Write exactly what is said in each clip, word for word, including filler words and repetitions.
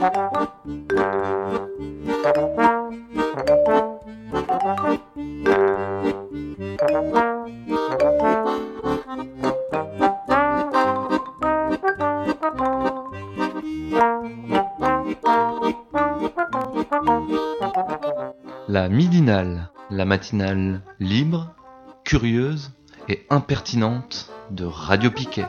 La midinale, la matinale libre, curieuse et impertinente de Radio Piquet.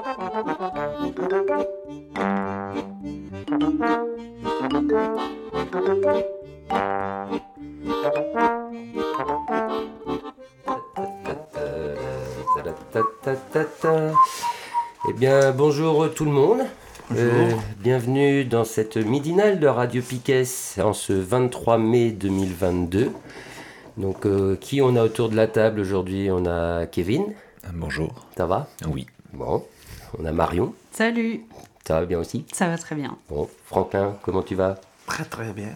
Eh bien, bonjour tout le monde. Bonjour. Euh, bienvenue dans cette midinale de Radio Piquet en ce vingt-trois mai deux mille vingt-deux. Donc, euh, qui on a autour de la table aujourd'hui? On a Kevin. Bonjour. Ça va? Oui. Bon. On a Marion. Salut. Ça va bien aussi? Ça va très bien. Bon. Franklin, comment tu vas? Très très bien.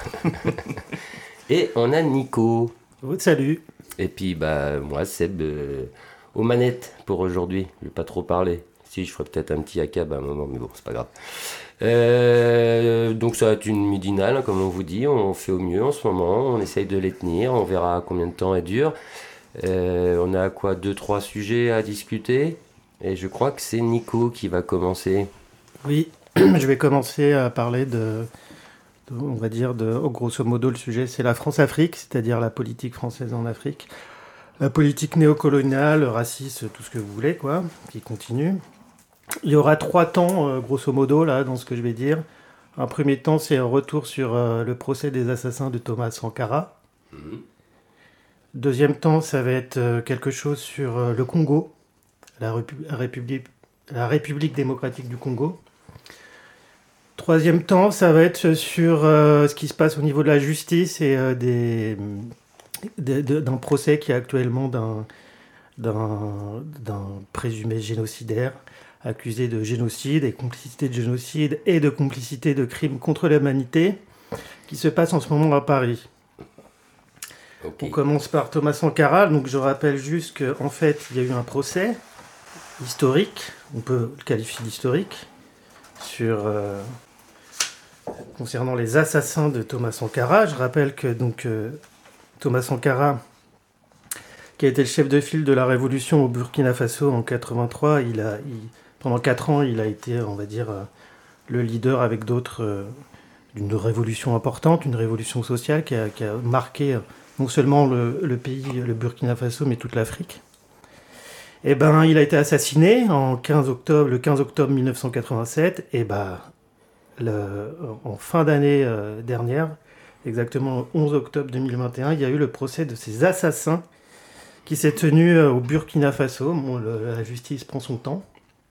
Et on a Nico. Oh, salut. Et puis, bah, moi, Seb, euh, aux manettes pour aujourd'hui. Je vais pas trop parler. Si, je ferai peut-être un petit acab à un moment, mais bon, c'est pas grave. Euh, donc ça va être une midinale, hein, comme on vous dit. On fait au mieux en ce moment. On essaye de les tenir. On verra combien de temps elle dure. Euh, on a quoi, deux, trois sujets à discuter. Et je crois que c'est Nico qui va commencer. Oui, je vais commencer à parler de, de on va dire, de, oh, grosso modo, le sujet, c'est la France-Afrique, c'est-à-dire la politique française en Afrique. La politique néocoloniale, raciste, tout ce que vous voulez, quoi, qui continue. Il y aura trois temps, euh, grosso modo, là, dans ce que je vais dire. Un premier temps, c'est un retour sur euh, le procès des assassins de Thomas Sankara. Mmh. Deuxième temps, ça va être euh, quelque chose sur euh, le Congo, la, Répu- la, République, la République démocratique du Congo. Troisième temps, ça va être sur euh, ce qui se passe au niveau de la justice et euh, des, de, de, d'un procès qui est actuellement d'un, d'un, d'un présumé génocidaire, accusé de génocide et complicité de génocide et de complicité de crimes contre l'humanité, qui se passe en ce moment à Paris. Okay. On commence par Thomas Sankara. Donc je rappelle juste qu'en fait, il y a eu un procès historique, on peut le qualifier d'historique, sur, euh, concernant les assassins de Thomas Sankara. Je rappelle que donc, euh, Thomas Sankara, qui a été le chef de file de la révolution au Burkina Faso en quatre-vingt-trois, il a... Il, Pendant quatre ans, il a été, on va dire, euh, le leader avec d'autres euh, d'une révolution importante, une révolution sociale qui a, qui a marqué euh, non seulement le, le pays, le Burkina Faso, mais toute l'Afrique. Et ben, il a été assassiné en quinze octobre, le quinze octobre mille neuf cent quatre-vingt-sept. Et ben, le, en fin d'année euh, dernière, exactement le onze octobre deux mille vingt et un, il y a eu le procès de ces assassins qui s'est tenu euh, au Burkina Faso. Bon, le, la justice prend son temps.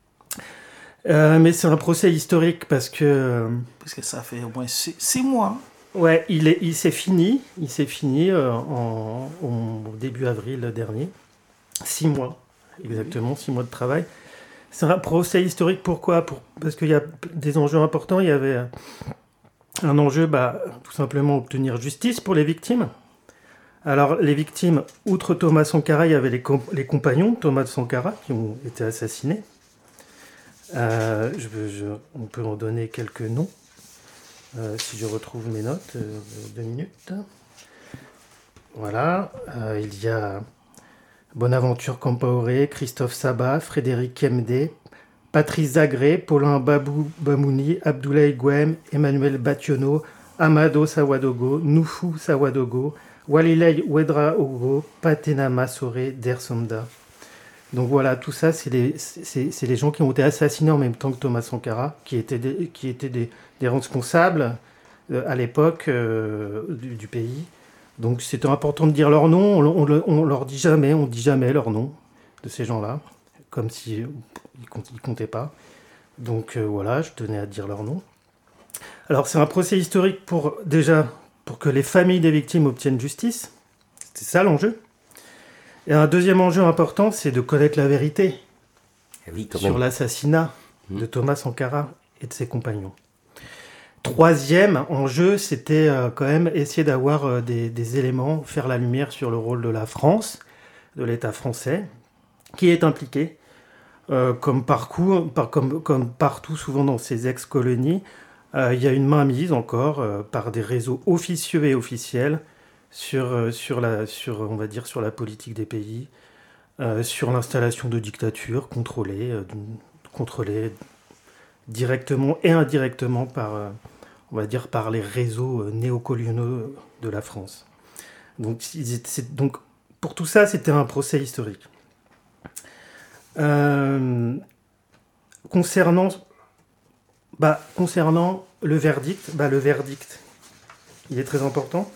Euh, mais c'est un procès historique parce que... Parce que ça fait au moins six, six mois. Ouais, il, est, il s'est fini, il s'est fini euh, en, en début avril dernier. Six mois, exactement, oui. Six mois de travail. C'est un procès historique, pourquoi Pour, Parce qu'il y a des enjeux importants. Il y avait un enjeu, bah, tout simplement, obtenir justice pour les victimes. Alors, les victimes, outre Thomas Sankara, il y avait les, comp- les compagnons de Thomas Sankara qui ont été assassinés. Euh, je, je, on peut en donner quelques noms, euh, si je retrouve mes notes, euh, deux minutes. Voilà, euh, il y a Bonaventure Compaoré, Christophe Sabat, Frédéric Kemdé, Patrice Zagré, Paulin Babou Bamouni, Abdoulaye Gouem, Emmanuel Bationo, Amado Sawadogo, Noufou Sawadogo, Walilei Ouedraogo, Patena Massoré, Dersonda. Donc voilà, tout ça, c'est les, c'est, c'est les gens qui ont été assassinés en même temps que Thomas Sankara, qui étaient des, qui étaient des, des responsables euh, à l'époque euh, du, du pays. Donc c'était important de dire leur nom, on, on, on leur dit jamais, on dit jamais leur nom de ces gens-là, comme si euh, ils ne comptaient pas. Donc euh, voilà, je tenais à dire leur nom. Alors c'est un procès historique pour, déjà, pour que les familles des victimes obtiennent justice. C'est ça l'enjeu. Et un deuxième enjeu important, c'est de connaître la vérité oui, sur même. l'assassinat mmh. de Thomas Sankara et de ses compagnons. Troisième enjeu, c'était euh, quand même essayer d'avoir euh, des, des éléments, faire la lumière sur le rôle de la France, de l'État français, qui est impliqué, euh, comme, parcours, par, comme, comme partout souvent dans ces ex-colonies, Euh, il y a une mainmise encore euh, par des réseaux officieux et officiels sur, euh, sur, la, sur, on va dire, sur la politique des pays, euh, sur l'installation de dictatures contrôlées, euh, contrôlées directement et indirectement par, euh, on va dire, par les réseaux euh, néocoloniaux de la France. Donc, ils étaient, donc pour tout ça, c'était un procès historique. Euh, concernant, bah, concernant le verdict, bah, le verdict, il est très important.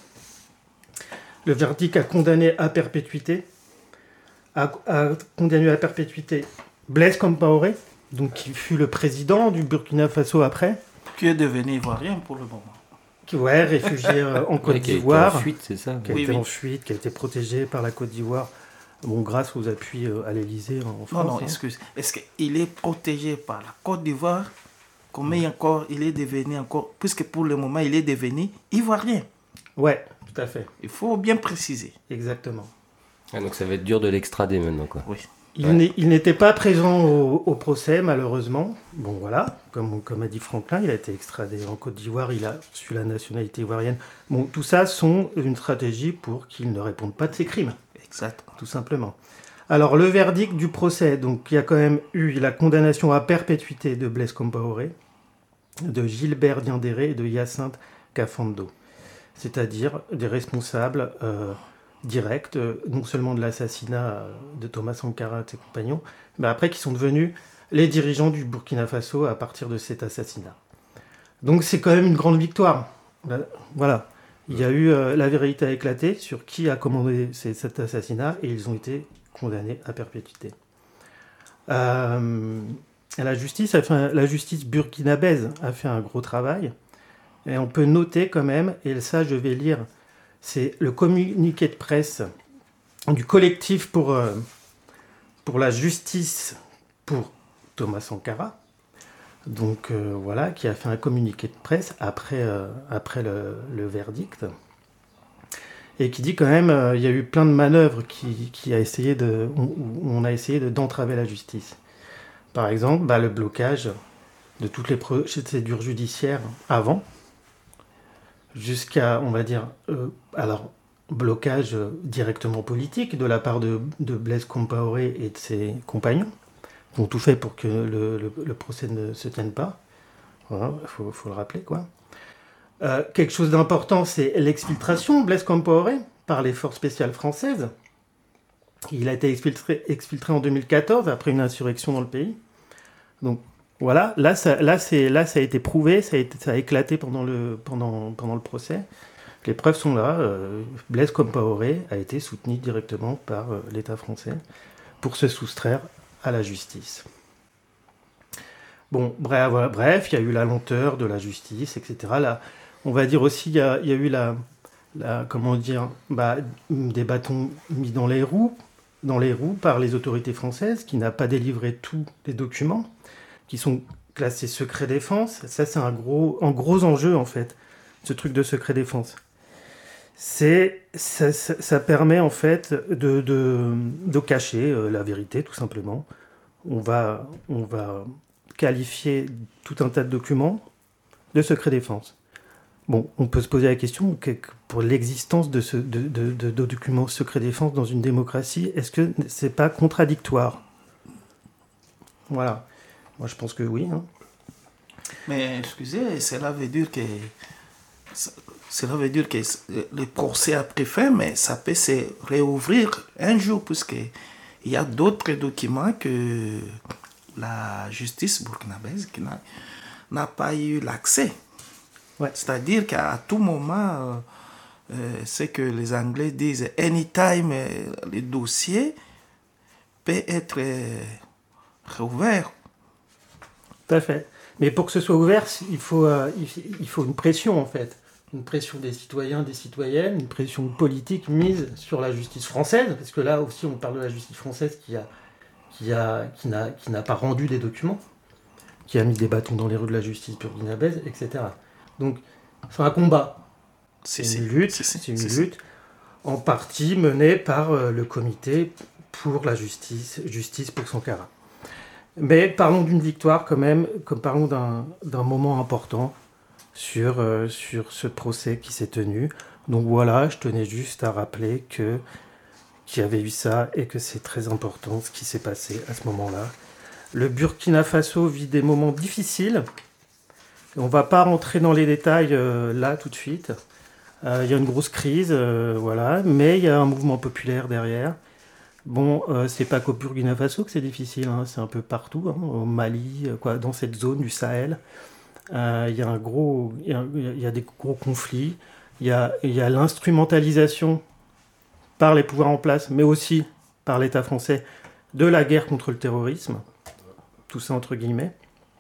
Le verdict a condamné à perpétuité, a, a condamné à perpétuité Blaise Compaoré, donc qui fut le président du Burkina Faso après. Qui est devenu ivoirien pour le moment. Qui ouais, réfugié euh, en Côte Ouais, qui a été d'Ivoire. en fuite, c'est ça. Qui a Oui, été oui. en fuite, qui a été protégé par la Côte d'Ivoire, bon, grâce aux appuis euh, à l'Élysée en France. Non, non, hein. excuse. Est-ce qu'il est protégé par la Côte d'Ivoire? Combien encore il est devenu encore, puisque pour le moment il est devenu ivoirien. Ouais, tout à fait, Il faut bien préciser. exactement. Ah, donc ça va être dur de l'extrader maintenant, quoi. Oui. Il, Ouais. n'est- il n'était pas présent au, au procès, malheureusement. Bon, voilà, comme, comme a dit Franklin, il a été extradé en Côte d'Ivoire, il a reçu la nationalité ivoirienne. Bon, tout ça sont une stratégie pour qu'il ne réponde pas de ses crimes, Exactement. tout simplement. Alors, le verdict du procès, donc il y a quand même eu la condamnation à perpétuité de Blaise Compaoré, de Gilbert Diendéré et de Hyacinthe Kafando, c'est-à-dire des responsables euh, directs, euh, non seulement de l'assassinat euh, de Thomas Sankara et de ses compagnons, mais après qui sont devenus les dirigeants du Burkina Faso à partir de cet assassinat. Donc c'est quand même une grande victoire. Là, voilà. Il y a eu euh, la vérité a éclaté sur qui a commandé ces- cet assassinat et ils ont été condamnés à perpétuité. Euh, la justice a fait un- la justice burkinabèse a fait un gros travail et on peut noter quand même, et ça je vais lire, c'est le communiqué de presse du collectif pour, euh, pour la justice pour Thomas Sankara, donc euh, voilà, qui a fait un communiqué de presse après, euh, après le, le verdict, et qui dit quand même, euh, il y a eu plein de manœuvres qui, qui a essayé de, où où on a essayé de, d'entraver la justice. Par exemple, bah, le blocage de toutes les procédures judiciaires avant, jusqu'à, on va dire, euh, alors, blocage euh, directement politique de la part de, de Blaise Compaoré et de ses compagnons, qui ont tout fait pour que le, le- le procès ne se tienne pas. Voilà, il faut, faut le rappeler, quoi. Euh, quelque chose d'important, c'est l'exfiltration de Blaise Compaoré par les forces spéciales françaises. Il a été exfiltré, exfiltré en deux mille quatorze après une insurrection dans le pays. Donc voilà, là ça, là, c'est, là ça a été prouvé, ça a, été, ça a éclaté pendant le, pendant, pendant le procès. Les preuves sont là. euh, Blaise Compaoré a été soutenu directement par euh, l'État français pour se soustraire à la justice. Bon, bref, voilà, bref, il y a eu la lenteur de la justice, et cetera. Là, on va dire aussi, il y a, il y a eu la, la, comment dire, bah, des bâtons mis dans les roues, dans les roues par les autorités françaises, qui n'a pas délivré tous les documents, qui sont classés secret défense. Ça, c'est un gros, un gros enjeu, en fait, ce truc de secret défense. C'est, ça, ça, ça permet, en fait, de, de, de cacher euh, la vérité, tout simplement. On va, on va qualifier tout un tas de documents de secret défense. Bon, on peut se poser la question que, que pour l'existence de, ce, de, de, de, de documents secret défense dans une démocratie, est-ce que c'est pas contradictoire? Voilà. Moi, je pense que oui. Hein. Mais excusez, cela veut dire que cela veut dire que le procès a pris fin, mais ça peut se réouvrir un jour, puisqu'il y a d'autres documents que la justice burkinabèse qui n'a, n'a pas eu l'accès. Ouais. C'est-à-dire qu'à tout moment, euh, euh, c'est que les Anglais disent anytime, euh, le dossier peut être euh, réouvert. Tout à fait. Mais pour que ce soit ouvert, il faut, euh, il faut une pression, en fait. Une pression des citoyens, des citoyennes, une pression politique mise sur la justice française, parce que là aussi, on parle de la justice française qui a, qui a, qui n'a, qui n'a pas rendu des documents, qui a mis des bâtons dans les roues de la justice burkinabèse, et cetera. Donc, c'est un combat. C'est Si, une si. lutte, Si, si. c'est une Si, si. lutte en partie menée par euh, le comité pour la justice, justice pour Sankara. Mais parlons d'une victoire quand même, comme parlons d'un, d'un moment important sur, euh, sur ce procès qui s'est tenu. Donc voilà, je tenais juste à rappeler que, qu'il y avait eu ça et que c'est très important ce qui s'est passé à ce moment-là. Le Burkina Faso vit des moments difficiles. On ne va pas rentrer dans les détails euh, là tout de suite. Il euh, y a une grosse crise, euh, voilà, mais il y a un mouvement populaire derrière. Bon, euh, c'est pas qu'au Burkina Faso que c'est difficile, hein, c'est un peu partout, hein, au Mali, quoi, dans cette zone du Sahel. Il euh, y a un gros, il y, y a des gros conflits. Il y a, y a l'instrumentalisation par les pouvoirs en place, mais aussi par l'État français, de la guerre contre le terrorisme. Tout ça entre guillemets,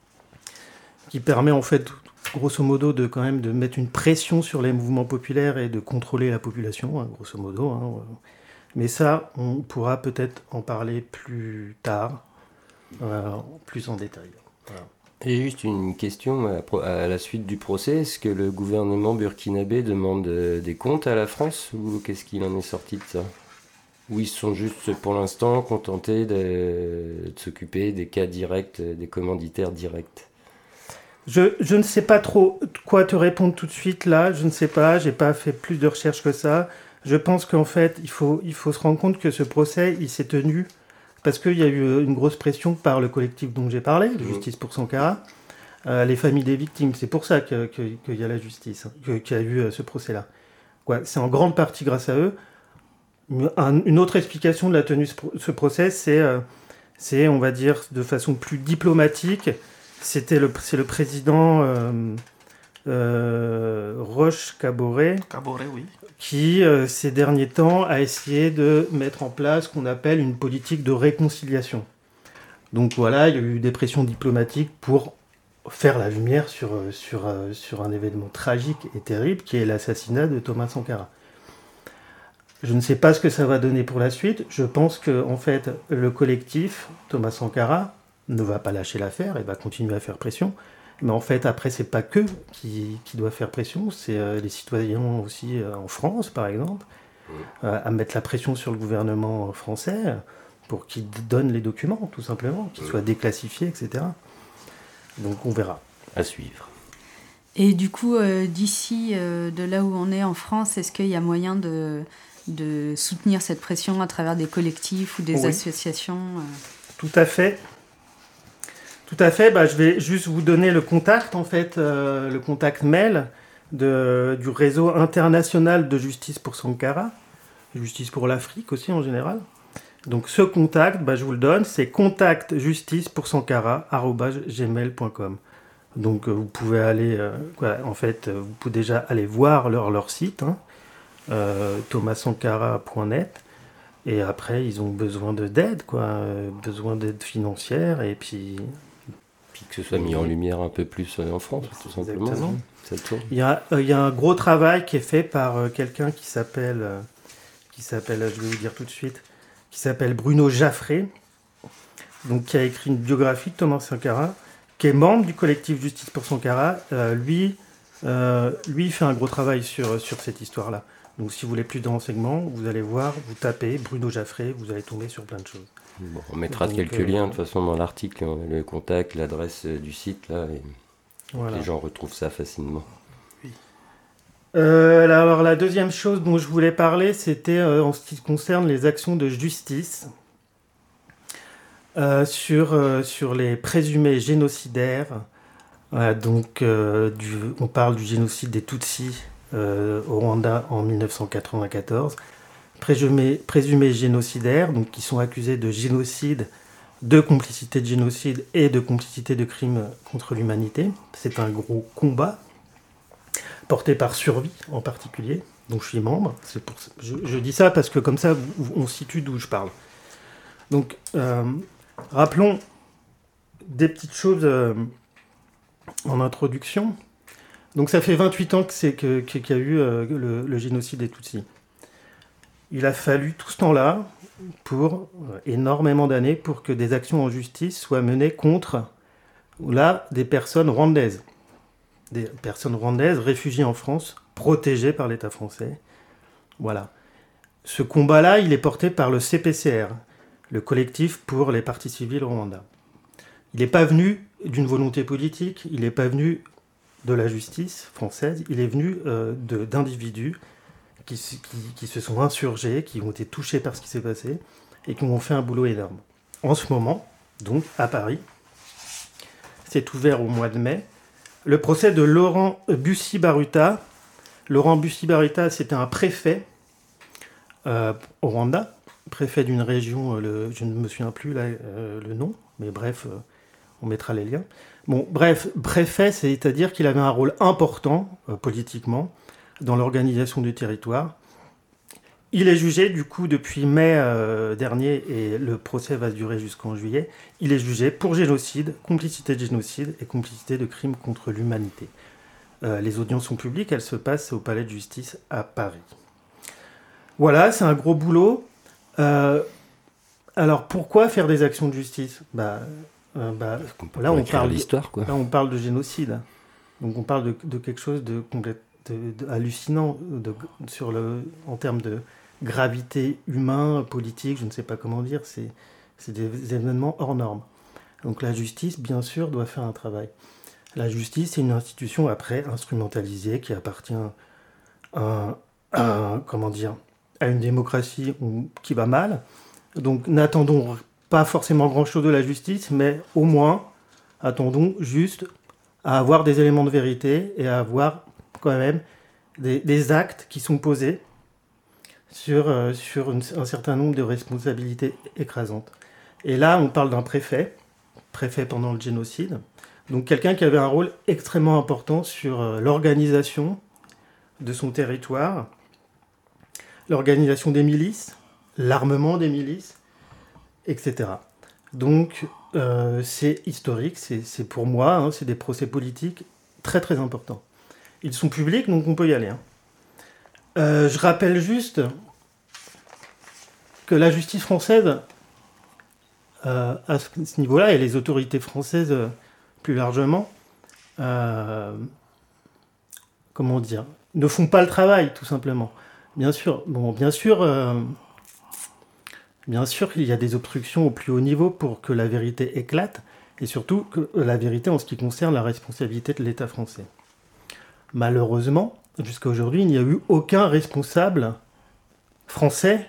qui permet en fait, grosso modo, de quand même de mettre une pression sur les mouvements populaires et de contrôler la population, hein, grosso modo. Hein. Mais ça, on pourra peut-être en parler plus tard, euh, plus en détail. Voilà. J'ai juste une question à la suite du procès. Est-ce que le gouvernement burkinabé demande des comptes à la France ou qu'est-ce qu'il en est sorti de ça? Ou ils sont juste pour l'instant contentés de, de s'occuper des cas directs, des commanditaires directs? Je, je ne sais pas trop quoi te répondre tout de suite là, je ne sais pas, j'ai pas fait plus de recherches que ça. Je pense qu'en fait, il faut, il faut se rendre compte que ce procès, il s'est tenu parce qu'il y a eu une grosse pression par le collectif dont j'ai parlé, de Justice pour Sankara, euh, les familles des victimes. C'est pour ça que, que, qu'il y a la justice, que, qu'il y a eu euh, ce procès-là. Quoi, c'est en grande partie grâce à eux. Un, une autre explication de la tenue de ce procès, c'est, euh, c'est, on va dire, de façon plus diplomatique, c'était le, c'est le président euh, euh, Roch Kaboré, Kaboré, oui. qui, euh, ces derniers temps, a essayé de mettre en place ce qu'on appelle une politique de réconciliation. Donc voilà, il y a eu des pressions diplomatiques pour faire la lumière sur, sur, sur un événement tragique et terrible, qui est l'assassinat de Thomas Sankara. Je ne sais pas ce que ça va donner pour la suite. Je pense que, en fait, le collectif, Thomas Sankara, ne va pas lâcher l'affaire et va continuer à faire pression. Mais en fait, après, c'est pas qu'eux qui, qui doivent faire pression, c'est euh, les citoyens aussi euh, en France, par exemple, euh, à mettre la pression sur le gouvernement français pour qu'il donne les documents, tout simplement, qu'ils soient déclassifiés, et cetera. Donc, on verra. À suivre. Et du coup, euh, d'ici, euh, de là où on est en France, est-ce qu'il y a moyen de, de soutenir cette pression à travers des collectifs ou des oui. associations euh... Tout à fait. Tout à fait, bah, je vais juste vous donner le contact, en fait, euh, le contact mail de, du réseau international de justice pour Sankara, justice pour l'Afrique aussi en général. Donc ce contact, bah, je vous le donne, c'est contact justice pour sankara arobase gmail point com. Donc euh, vous pouvez aller, euh, quoi, en fait, euh, vous pouvez déjà aller voir leur, leur site, hein, euh, thomas sankara point net. Et après, ils ont besoin de, d'aide, quoi, euh, besoin d'aide financière, et puis... Puis que ce soit mis en lumière un peu plus en France, tout simplement. Il y a, euh, il y a un gros travail qui est fait par euh, quelqu'un qui s'appelle, euh, qui s'appelle, je vais vous dire tout de suite, qui s'appelle Bruno Jaffré, donc qui a écrit une biographie de Thomas Sankara, qui est membre du collectif Justice pour Sankara. Euh, lui, euh, lui, il fait un gros travail sur, sur cette histoire-là. Donc si vous voulez plus de renseignements, vous allez voir, vous tapez Bruno Jaffré, vous allez tomber sur plein de choses. Bon, on mettra Donc, quelques euh, liens de toute façon dans l'article, le contact, l'adresse du site, là, et voilà. Les gens retrouvent ça facilement. Oui. Euh, alors la deuxième chose dont je voulais parler, c'était euh, en ce qui concerne les actions de justice euh, sur, euh, sur les présumés génocidaires. Voilà, donc euh, du, on parle du génocide des Tutsis euh, au Rwanda en dix-neuf cent quatre-vingt-quatorze. Présumés, présumés génocidaires, donc qui sont accusés de génocide, de complicité de génocide et de complicité de crimes contre l'humanité. C'est un gros combat porté par Survie en particulier, dont je suis membre. C'est pour ça, je, je dis ça parce que comme ça, on situe d'où je parle. Donc, euh, rappelons des petites choses euh, en introduction. Donc, ça fait vingt-huit ans que c'est que, que, qu'il y a eu euh, le, le génocide des Tutsis. Il a fallu tout ce temps-là, pour euh, énormément d'années, pour que des actions en justice soient menées contre là, des personnes rwandaises. Des personnes rwandaises réfugiées en France, protégées par l'État français. Voilà. Ce combat-là, il est porté par le C P C R, le collectif pour les parties civiles au Rwanda. Il n'est pas venu d'une volonté politique, il n'est pas venu de la justice française, il est venu euh, de, d'individus qui, qui, qui se sont insurgés, qui ont été touchés par ce qui s'est passé et qui ont fait un boulot énorme. En ce moment, donc, à Paris, c'est ouvert au mois de mai, le procès de Laurent Bussi-Baruta. Laurent Bussi-Baruta, c'était un préfet euh, au Rwanda, préfet d'une région, euh, le, je ne me souviens plus là, euh, le nom, mais bref, euh, on mettra les liens. Bon, bref, préfet, c'est-à-dire qu'il avait un rôle important, euh, politiquement, dans l'organisation du territoire. Il est jugé, du coup, depuis mai euh, dernier, et le procès va durer jusqu'en juillet, il est jugé pour génocide, complicité de génocide et complicité de crimes contre l'humanité. Euh, les audiences sont publiques, elles se passent au Palais de Justice à Paris. Voilà, c'est un gros boulot. Euh, alors, pourquoi faire des actions de justice ? bah, euh, bah, on là, on parle l'histoire, quoi. Là, on parle de génocide. Donc, on parle de, de quelque chose de, de, de hallucinant de, sur le, en termes de gravité humain, politique, je ne sais pas comment dire. C'est, c'est des événements hors normes. Donc, la justice, bien sûr, doit faire un travail. La justice, c'est une institution, après, instrumentalisée, qui appartient à, à, comment dire, à une démocratie qui va mal. Donc, n'attendons pas forcément grand-chose de la justice, mais au moins, attendons juste à avoir des éléments de vérité et à avoir quand même des, des actes qui sont posés sur, euh, sur une, un certain nombre de responsabilités écrasantes. Et là, on parle d'un préfet, préfet pendant le génocide, donc quelqu'un qui avait un rôle extrêmement important sur euh, l'organisation de son territoire, l'organisation des milices, l'armement des milices, et cetera. Donc, euh, c'est historique, c'est, c'est pour moi, hein, c'est des procès politiques très très importants. Ils sont publics, donc on peut y aller. Hein. Euh, je rappelle juste que la justice française, euh, à ce niveau-là, et les autorités françaises euh, plus largement, euh, comment dire, ne font pas le travail, tout simplement. Bien sûr, bon, bien sûr, euh, bien sûr qu'il y a des obstructions au plus haut niveau pour que la vérité éclate, et surtout que la vérité en ce qui concerne la responsabilité de l'État français. Malheureusement, jusqu'à aujourd'hui, il n'y a eu aucun responsable français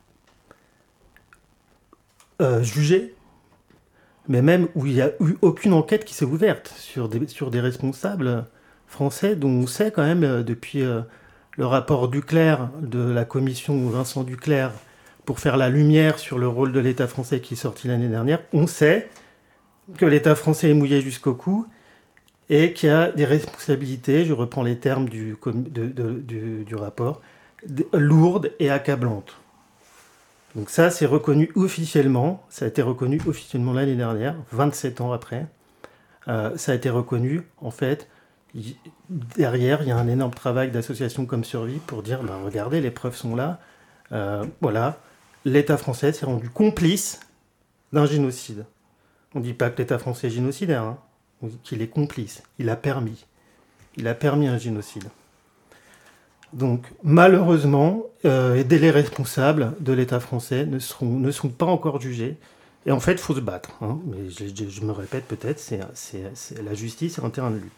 euh, jugé, mais même où il n'y a eu aucune enquête qui s'est ouverte sur des, sur des responsables français dont on sait quand même euh, depuis euh, le rapport Duclerc de la commission Vincent Duclerc pour faire la lumière sur le rôle de l'État français qui est sorti l'année dernière, on sait que l'État français est mouillé jusqu'au cou et qu'il y a des responsabilités, je reprends les termes du, de, de, du, du rapport, lourdes et accablantes. Donc ça, c'est reconnu officiellement, ça a été reconnu officiellement l'année dernière, vingt-sept ans après. Euh, ça a été reconnu, en fait, y, derrière, il y a un énorme travail d'associations comme Survie pour dire, ben, regardez, les preuves sont là, euh, voilà, l'État français s'est rendu complice d'un génocide. On ne dit pas que l'État français est génocidaire, hein. On dit qu'il est complice, il a permis, il a permis un génocide. Donc, malheureusement, euh, les responsables de l'État français ne, seront, ne sont pas encore jugés. Et en fait, il faut se battre. Hein. Mais je, je, je me répète peut-être, c'est, c'est, c'est, la justice est un terrain de lutte.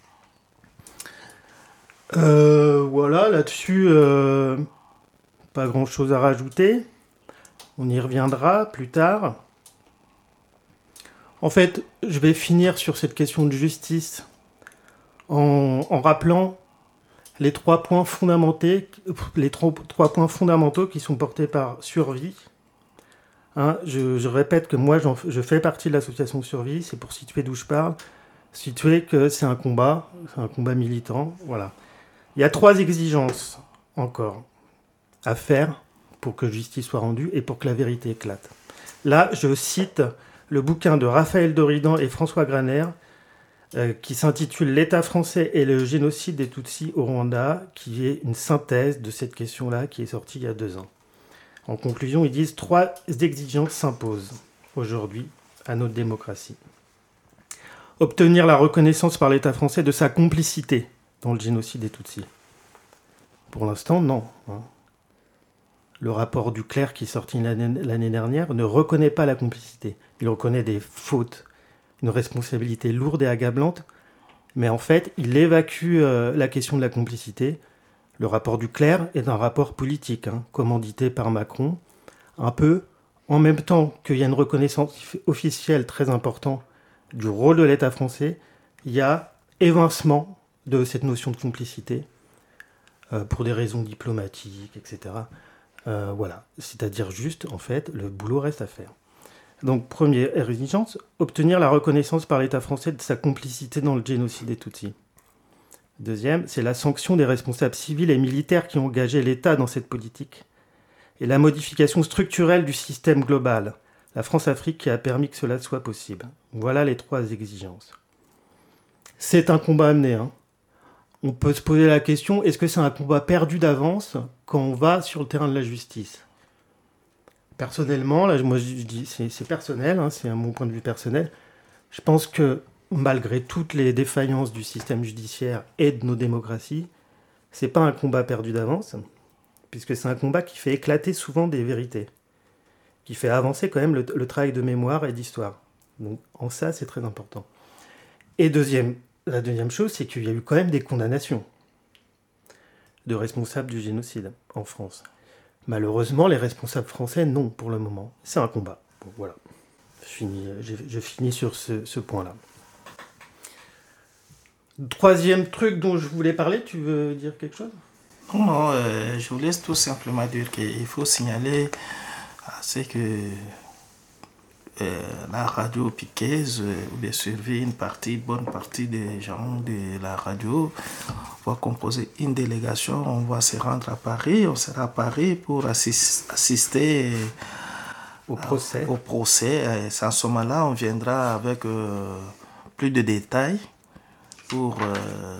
Euh, voilà, là-dessus, euh, pas grand-chose à rajouter. On y reviendra plus tard. En fait, je vais finir sur cette question de justice en, en rappelant les trois points fondamentaux, les trois, trois points fondamentaux qui sont portés par Survie. Hein, je, je répète que moi, j'en, je fais partie de l'association Survie, c'est pour situer d'où je parle, situer que c'est un combat, c'est un combat militant, voilà. Il y a trois exigences encore à faire pour que justice soit rendue et pour que la vérité éclate. Là, je cite le bouquin de Raphaël Doridan et François Graner, Euh, qui s'intitule « L'État français et le génocide des Tutsis au Rwanda », qui est une synthèse de cette question-là, qui est sortie il y a deux ans. En conclusion, ils disent « Trois exigences s'imposent aujourd'hui à notre démocratie. Obtenir la reconnaissance par l'État français de sa complicité dans le génocide des Tutsis. » Pour l'instant, non. Hein. Le rapport Duclerc, qui est sorti l'année, l'année dernière, ne reconnaît pas la complicité. Il reconnaît des fautes, une responsabilité lourde et accablante, Mais en fait, il évacue euh, la question de la complicité. Le rapport du clerc est un rapport politique, hein, commandité par Macron, un peu en même temps qu'il y a une reconnaissance officielle très importante du rôle de l'État français, il y a évincement de cette notion de complicité euh, pour des raisons diplomatiques, et cetera. Euh, voilà, c'est-à-dire juste, en fait, le boulot reste à faire. Donc, première exigence, obtenir la reconnaissance par l'État français de sa complicité dans le génocide des Tutsis. Deuxième, c'est la sanction des responsables civils et militaires qui ont engagé l'État dans cette politique et la modification structurelle du système global, la France-Afrique qui a permis que cela soit possible. Voilà les trois exigences. C'est un combat à mener. Hein. On peut se poser la question, est-ce que c'est un combat perdu d'avance quand on va sur le terrain de la justice ? Personnellement, là, moi je dis, c'est, c'est personnel, hein, c'est mon point de vue personnel, je pense que malgré toutes les défaillances du système judiciaire et de nos démocraties, c'est pas un combat perdu d'avance, puisque c'est un combat qui fait éclater souvent des vérités, qui fait avancer quand même le, le travail de mémoire et d'histoire. Donc en ça, c'est très important. Et deuxième, la deuxième chose, c'est qu'il y a eu quand même des condamnations de responsables du génocide en France. Malheureusement, les responsables français, non, pour le moment. C'est un combat. Bon, voilà. Je finis, je, je finis sur ce, ce point-là. Troisième truc dont je voulais parler, tu veux dire quelque chose ? Non, non, euh, je voulais tout simplement dire qu'il faut signaler c'est que euh, la radio piquaise euh, bien surveille une partie, bonne partie des gens de la radio va composer une délégation, on va se rendre à Paris, on sera à Paris pour assist, assister au procès. À, au procès. Et à ce moment-là, on viendra avec euh, plus de détails pour euh,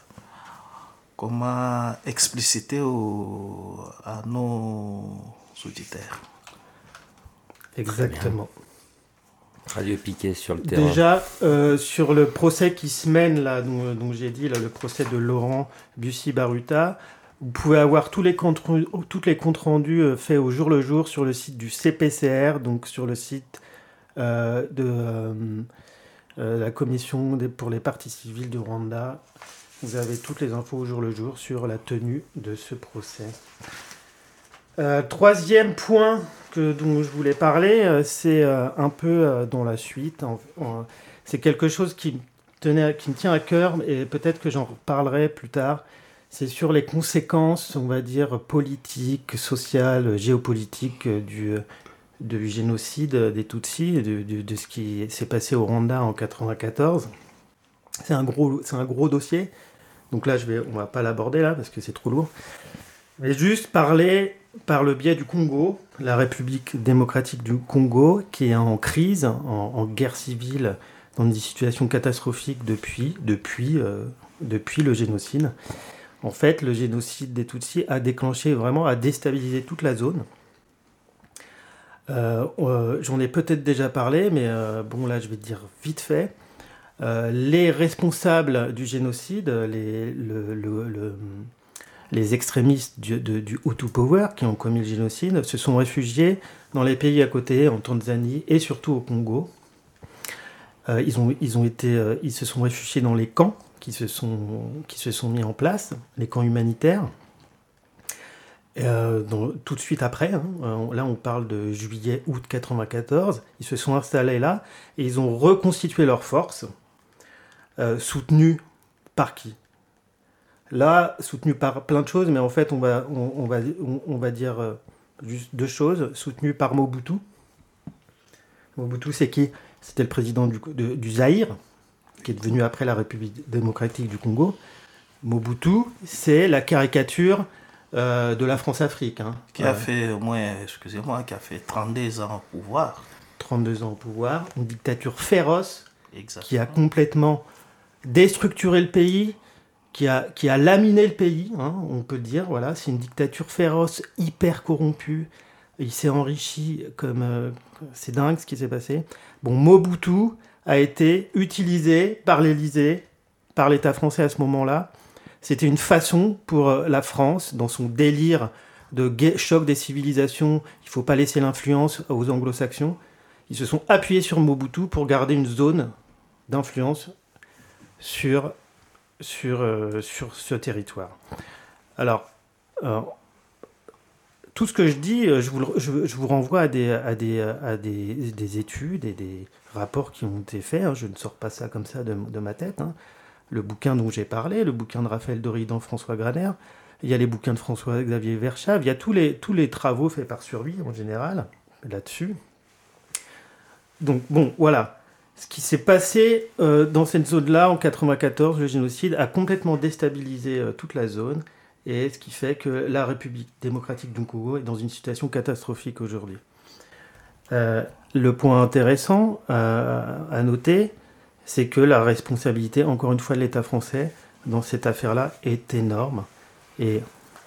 comment expliciter au, à nos auditeurs. Exactement. Radio Piquet sur le terrain. Déjà, euh, sur le procès qui se mène, là, dont, dont j'ai dit, là, le procès de Laurent Bussy-Baruta, vous pouvez avoir tous les comptes, toutes les comptes rendus euh, faits au jour le jour sur le site du C P C R, donc sur le site euh, de euh, euh, la Commission des, pour les parties civiles du Rwanda. Vous avez toutes les infos au jour le jour sur la tenue de ce procès. Euh, troisième point que, dont je voulais parler, euh, c'est euh, un peu euh, dans la suite. En, en, c'est quelque chose qui me, tenait, qui me tient à cœur et peut-être que j'en reparlerai plus tard. C'est sur les conséquences, on va dire, politiques, sociales, géopolitiques euh, du, du génocide des Tutsis, de, de, de ce qui s'est passé au Rwanda en quatre-vingt-quatorze. C'est un gros, c'est un gros dossier. Donc là, je vais, on ne va pas l'aborder là parce que c'est trop lourd. Mais juste parler par le biais du Congo, la République démocratique du Congo, qui est en crise, en, en guerre civile, dans des situations catastrophiques depuis, depuis, euh, depuis le génocide. En fait, le génocide des Tutsis a déclenché vraiment, a déstabilisé toute la zone. Euh, euh, j'en ai peut-être déjà parlé, mais euh, bon, là, je vais te dire vite fait. Euh, les responsables du génocide, les, le, le, le, les extrémistes du, de, du Hutu Power qui ont commis le génocide, se sont réfugiés dans les pays à côté, en Tanzanie et surtout au Congo. Euh, ils, ont, ils, ont été, euh, ils se sont réfugiés dans les camps qui se sont, qui se sont mis en place, les camps humanitaires. Euh, dans, tout de suite après, hein, là on parle de juillet-août quatre-vingt-quatorze, ils se sont installés là et ils ont reconstitué leurs forces, euh, soutenues par qui ? Là, soutenues par plein de choses, mais en fait on va, on, on va, on, on va dire euh, juste deux choses, soutenues par Mobutu. Mobutu c'est qui ? C'était le président du, de, du Zaïre, qui est devenu après la République démocratique du Congo. Mobutu, c'est la caricature euh, de la France-Afrique. Hein. Qui a euh, fait au moins, excusez-moi, qui a fait trente-deux ans au pouvoir. trente-deux ans au pouvoir, une dictature féroce. Exactement. Qui a complètement déstructuré le pays, qui a, qui a laminé le pays, hein, on peut le dire. Voilà, c'est une dictature féroce, hyper corrompue. Il s'est enrichi comme... Euh, c'est dingue ce qui s'est passé. Bon, Mobutu a été utilisé par l'Élysée, par l'État français à ce moment-là. C'était une façon pour la France, dans son délire de choc des civilisations, il ne faut pas laisser l'influence aux anglo-saxons. Ils se sont appuyés sur Mobutu pour garder une zone d'influence sur sur, euh, sur ce territoire. Alors, euh, tout ce que je dis, je vous, je, je vous renvoie à, des, à, des, à des, des études et des rapports qui ont été faits. Hein. Je ne sors pas ça comme ça de, de ma tête. Hein. Le bouquin dont j'ai parlé, le bouquin de Raphaël Doridan, François Graner, il y a les bouquins de François-Xavier Verschave, il y a tous les, tous les travaux faits par Survie en général là-dessus. Donc bon, voilà. Ce qui s'est passé euh, dans cette zone-là en quatre-vingt-quatorze, le génocide a complètement déstabilisé euh, toute la zone, et ce qui fait que la République démocratique du Congo est dans une situation catastrophique aujourd'hui. Euh, le point intéressant à, à noter, c'est que la responsabilité, encore une fois, de l'État français dans cette affaire-là est énorme. Et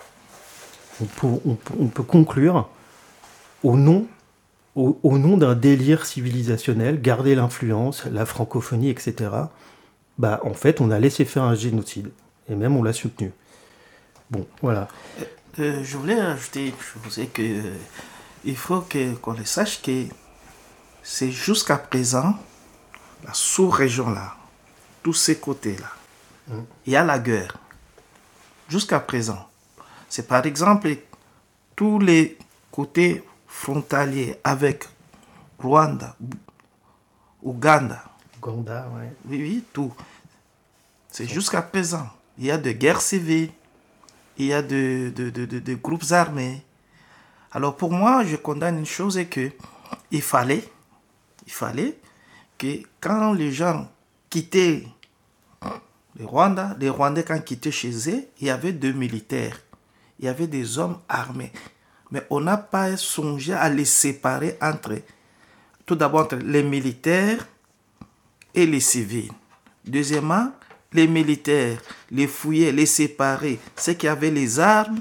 on peut, on peut, on peut conclure au nom, au, au nom d'un délire civilisationnel, garder l'influence, la francophonie, et cetera. Bah, en fait, on a laissé faire un génocide. Et même, on l'a soutenu. Bon, voilà. Euh, je voulais ajouter une chose, c'est que euh, il faut que, qu'on le sache que c'est jusqu'à présent, la sous-région là, tous ces côtés-là, mmh. il y a la guerre. Jusqu'à présent. C'est par exemple tous les côtés frontaliers avec Rwanda, Ouganda. Ouganda, oui. Oui, oui, tout. C'est jusqu'à présent. Il y a de guerres civiles, il y a de, de, de, de, de groupes armés. Alors pour moi, je condamne une chose, c'est que il fallait, il fallait que quand les gens quittaient le Rwanda, les Rwandais quand ils quittaient chez eux, il y avait deux militaires, il y avait des hommes armés. Mais on n'a pas songé à les séparer entre, tout d'abord entre les militaires et les civils. Deuxièmement, les militaires, les fouiller, les séparer, ceux qui avaient les armes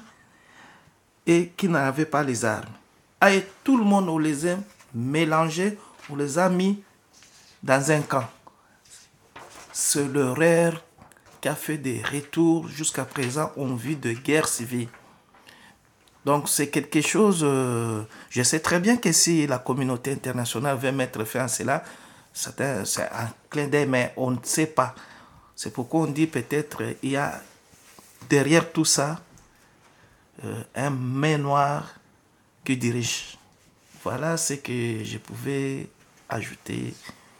et qui n'avaient pas les armes. Et tout le monde, on les a mélangés, on les a mis dans un camp. C'est l'erreur qui a fait des retours jusqu'à présent, on vit de guerre civile. Donc c'est quelque chose, euh, je sais très bien que si la communauté internationale veut mettre fin à cela, c'est un, c'est un clin d'œil, mais on ne sait pas. C'est pourquoi on dit peut-être il y a derrière tout ça euh, un main noire qui dirige. Voilà ce que je pouvais ajouter.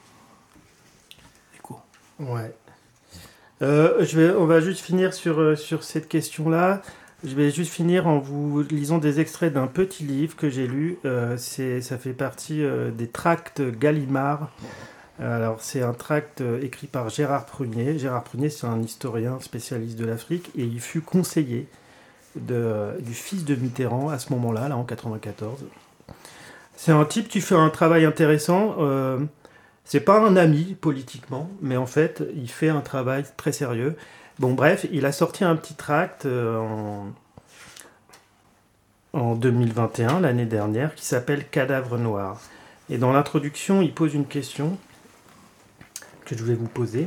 Écoute. Ouais. Euh, je vais, on va juste finir sur, sur cette question-là. Je vais juste finir en vous lisant des extraits d'un petit livre que j'ai lu. Euh, c'est, ça fait partie euh, des tracts Gallimard. Alors, c'est un tract euh, écrit par Gérard Prunier. Gérard Prunier, c'est un historien spécialiste de l'Afrique et il fut conseiller de, euh, du fils de Mitterrand à ce moment-là, là en quatre-vingt-quatorze. C'est un type qui fait un travail intéressant. Euh, c'est pas un ami politiquement, mais en fait, il fait un travail très sérieux. Bon, bref, il a sorti un petit tract euh, en, en deux mille vingt et un, l'année dernière, qui s'appelle Cadavre noir. Et dans l'introduction, il pose une question que je vais vous poser.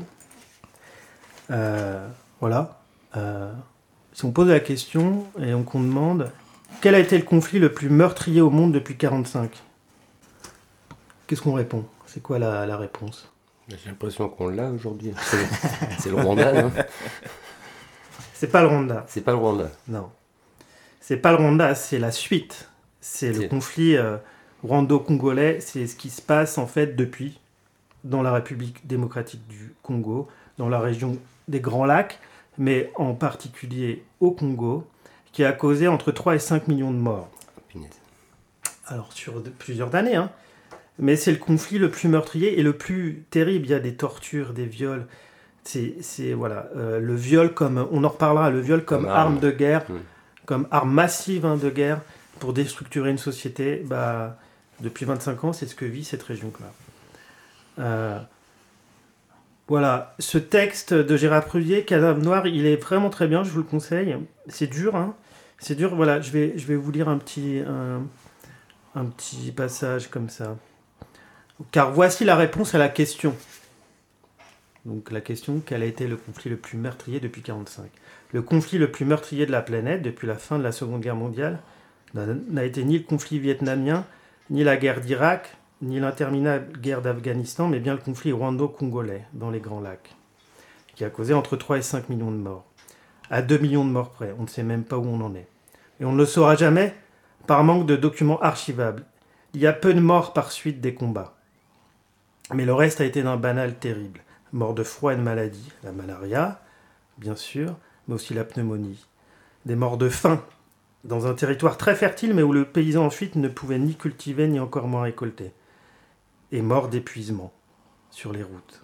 Euh, voilà. Euh, si on pose la question et on, qu'on demande quel a été le conflit le plus meurtrier au monde depuis quarante-cinq, qu'est-ce qu'on répond? C'est quoi la, la réponse? J'ai l'impression qu'on l'a aujourd'hui. C'est, c'est le Rwanda, non? C'est pas le Rwanda. C'est pas le Rwanda. Non. C'est pas le Rwanda, c'est la suite. C'est, c'est... le conflit euh, rwando-congolais. C'est ce qui se passe en fait depuis dans la République démocratique du Congo, dans la région des Grands Lacs, mais en particulier au Congo, qui a causé entre trois et cinq millions de morts. Punaise. Alors sur de, plusieurs années, hein. Mais c'est le conflit le plus meurtrier et le plus terrible. Il y a des tortures, des viols. C'est, c'est voilà, euh, le viol comme, on en reparlera, le viol comme, comme arme. arme de guerre, mmh. comme arme massive hein, de guerre pour déstructurer une société. Bah, depuis vingt-cinq ans, c'est ce que vit cette région-là. Euh, voilà, ce texte de Gérard Prunier, Cadavre noir, il est vraiment très bien, je vous le conseille. C'est dur, hein. C'est dur. Voilà, je vais, je vais vous lire un petit, un, un petit passage comme ça. Car voici la réponse à la question. Donc la question, quel a été le conflit le plus meurtrier depuis quarante-cinq? Le conflit le plus meurtrier de la planète depuis la fin de la Seconde Guerre mondiale n'a été ni le conflit vietnamien, ni la guerre d'Irak, ni l'interminable guerre d'Afghanistan, mais bien le conflit rwando-congolais dans les Grands Lacs. qui a causé entre trois et cinq millions de morts. À deux millions de morts près, on ne sait même pas où on en est. Et on ne le saura jamais par manque de documents archivables. Il y a peu de morts par suite des combats. Mais le reste a été d'un banal terrible. Morts de froid et de maladie, la malaria, bien sûr, mais aussi la pneumonie. Des morts de faim, dans un territoire très fertile, mais où le paysan en fuite ne pouvait ni cultiver, ni encore moins récolter. Et morts d'épuisement, sur les routes.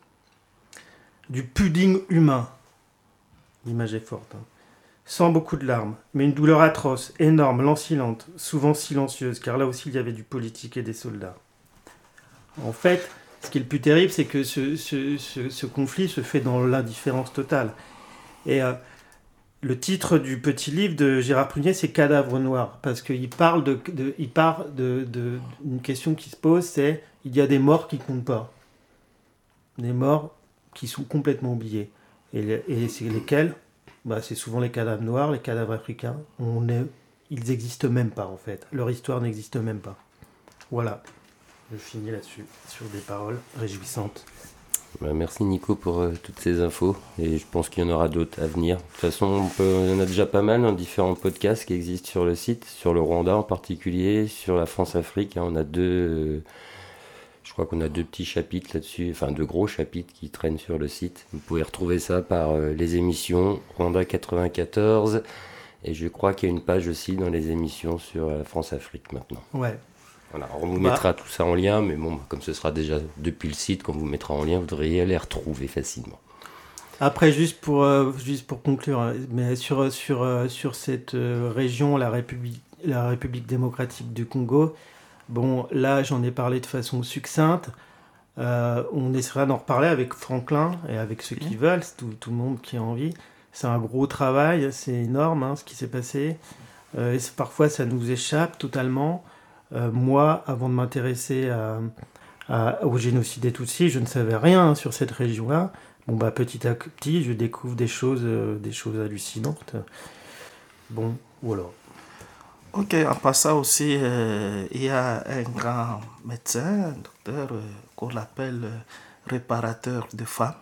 Du pudding humain. L'image est forte. Hein. Sans beaucoup de larmes, mais une douleur atroce, énorme, lancinante, souvent silencieuse, car là aussi il y avait du politique et des soldats. En fait, ce qui est le plus terrible, c'est que ce, ce, ce, ce conflit se fait dans l'indifférence totale. Et euh, le titre du petit livre de Gérard Prunier, c'est « Cadavre noir », parce qu'il parle de, de, il parle de, de, d'une question qui se pose, c'est « il y a des morts qui ne comptent pas ». Des morts qui sont complètement oubliés. Et, les, et c'est lesquels ? Bah, c'est souvent les cadavres noirs, les cadavres africains. On est, ils n'existent même pas, en fait. Leur histoire n'existe même pas. Voilà. Je finis là-dessus, sur des paroles réjouissantes. Bah, merci Nico pour euh, toutes ces infos. Et je pense qu'il y en aura d'autres à venir. De toute façon, on peut, il y en a déjà pas mal dans différents podcasts qui existent sur le site. Sur le Rwanda en particulier, sur la France-Afrique. Hein, on a deux... Euh, Je crois qu'on a deux petits chapitres là-dessus, enfin deux gros chapitres qui traînent sur le site. Vous pouvez retrouver ça par euh, les émissions Rwanda quatre-vingt-quatorze. Et je crois qu'il y a une page aussi dans les émissions sur euh, France-Afrique maintenant. Ouais. Voilà, on vous bah. mettra tout ça en lien, mais bon, comme ce sera déjà depuis le site qu'on vous mettra en lien, vous devriez les retrouver facilement. Après, juste pour, euh, juste pour conclure, mais sur, sur, euh, sur cette euh, région, la République, la République démocratique du Congo, bon, là, j'en ai parlé de façon succincte. Euh, on essaiera d'en reparler avec Franklin et avec ceux qui veulent, tout, tout le monde qui a envie. C'est un gros travail, c'est énorme hein, ce qui s'est passé. Euh, et parfois, ça nous échappe totalement. Euh, moi, avant de m'intéresser à, à, au génocide des Tutsis, je ne savais rien hein, sur cette région-là. Bon, bah, petit à petit, je découvre des choses, euh, des choses hallucinantes. Bon, voilà. Ok, en passant aussi, euh, il y a un grand médecin, un docteur, euh, qu'on appelle euh, réparateur de femmes,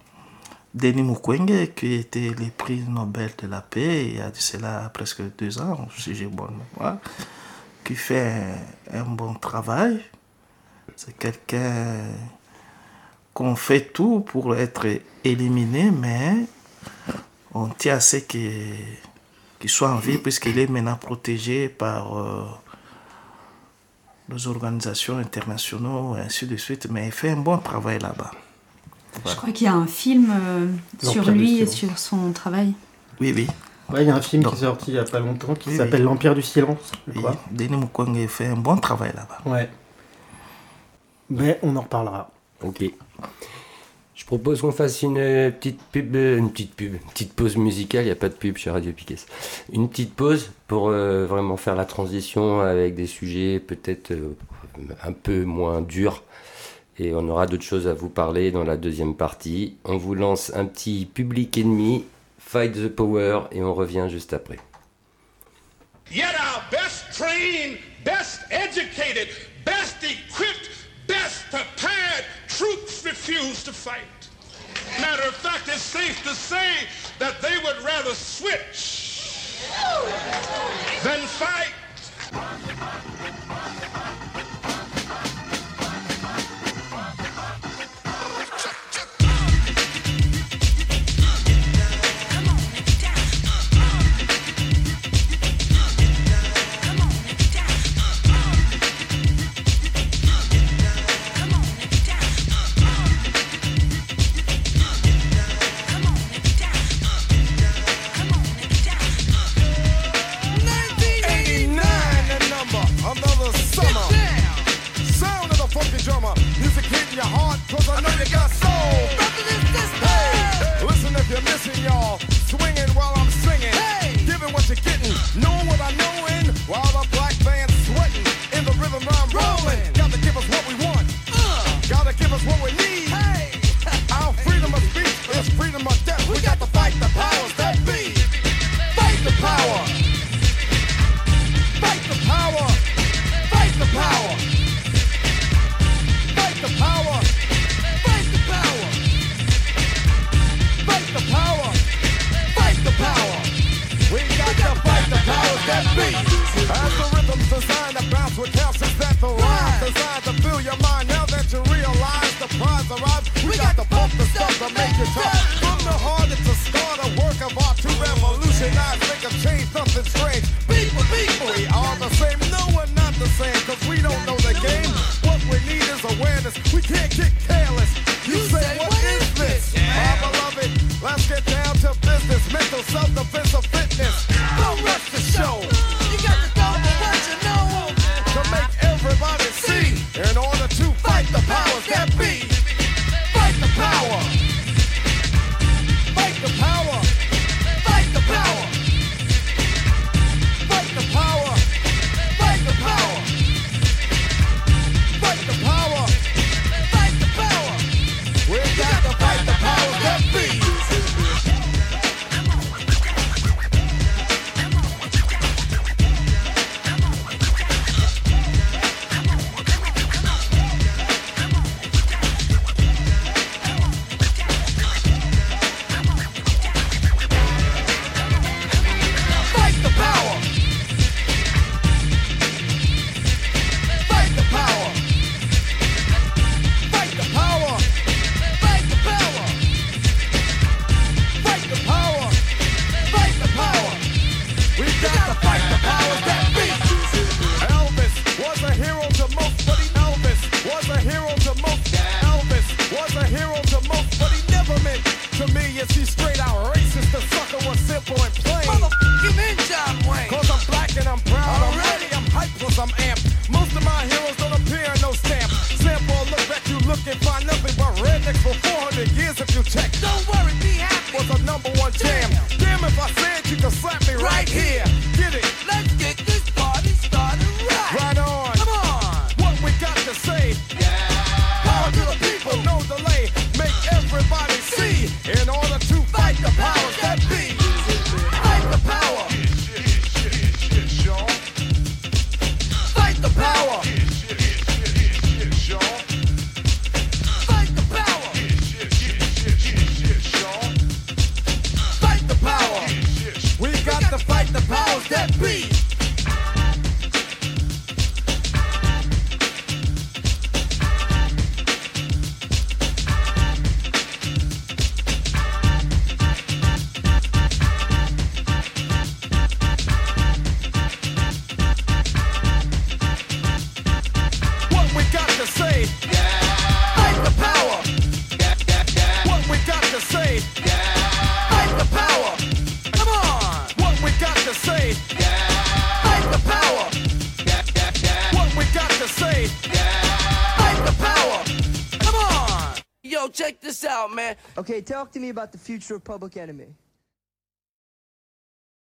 Denis Mukwege, qui était le prix Nobel de la paix il y a de cela presque deux ans, si j'ai bonne mémoire, qui fait un, un bon travail. C'est quelqu'un qu'on fait tout pour être éliminé, mais on tient à ce qu'il qu'il soit en vie, puisqu'il est maintenant protégé par euh, les organisations internationales, et ainsi de suite, mais il fait un bon travail là-bas. Je crois qu'il y a un film euh, sur lui et sur son travail. Oui, oui. Ouais, il y a un film Donc, qui est sorti il n'y a pas longtemps qui oui, s'appelle oui. L'Empire du Silence. Je Oui, crois. Denis Mukwege fait un bon travail là-bas. Ouais. Mais on en reparlera. Ok. Je propose qu'on fasse une petite pub, une petite pub, une petite pause musicale. Il n'y a pas de pub chez Radio Piquet. Une petite pause pour euh, vraiment faire la transition avec des sujets peut-être euh, un peu moins durs. Et on aura d'autres choses à vous parler dans la deuxième partie. On vous lance un petit Public Enemy, Fight the Power, et on revient juste après. Yet our best trained, best educated, best equipped, best prepared troops refuse to fight. Matter of fact, it's safe to say that they would rather switch than fight. Ain't is he straight out racist? The sucker was simple and plain. Motherfucking in John Wayne. Cause I'm black and I'm proud. I'm ready, I'm hyped plus I'm amped. Most of my heroes don't appear in no stamp. Sample look back, you look and find nothing but rednecks for four hundred years if you check. Don't worry, be happy. Was a number one jam. Damn, if I said you could slap me right here. Get it? Let's get this party started right. Right on. Come on. What we got to say? Yeah. Power to the people, no delay. Make everybody see. In order to fight the powers that be. Fight the power. Fight the power. Fight the power. Fight the power. We got to fight the powers that be. Check this out, man. Okay, talk to me about the future of Public Enemy.